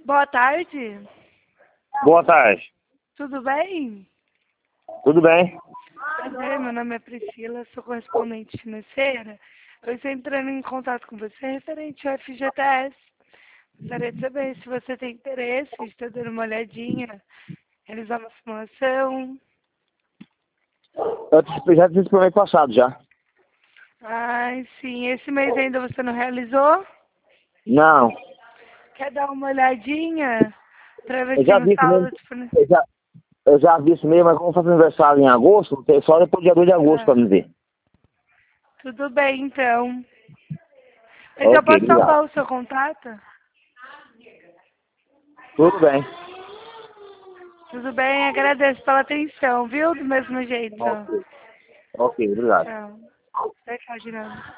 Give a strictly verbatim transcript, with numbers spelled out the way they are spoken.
Boa tarde. Boa tarde. Tudo bem? Tudo bem? Prazer, meu nome é Priscila, sou correspondente financeira. Eu estou entrando em contato com você referente ao F G T S. Gostaria de saber se você tem interesse, está dando uma olhadinha, realizar uma simulação. Eu te- já fiz pro mês passado já. Ai, sim, esse mês ainda você não realizou? Não. Quer dar uma olhadinha para ver Eu se tem já uma vi isso sala mesmo. disponível? Eu já, eu já vi isso mesmo, mas como eu faço aniversário em agosto, tem só depois do dia dois de agosto Ah, pra me ver. tudo bem, então. Mas eu Ok, posso obrigado. salvar o seu contato? Tudo bem. Tudo bem, agradeço pela atenção, viu? Do mesmo jeito. Ok. Ok, obrigado. Tchau. Tchau, tchau, Girando.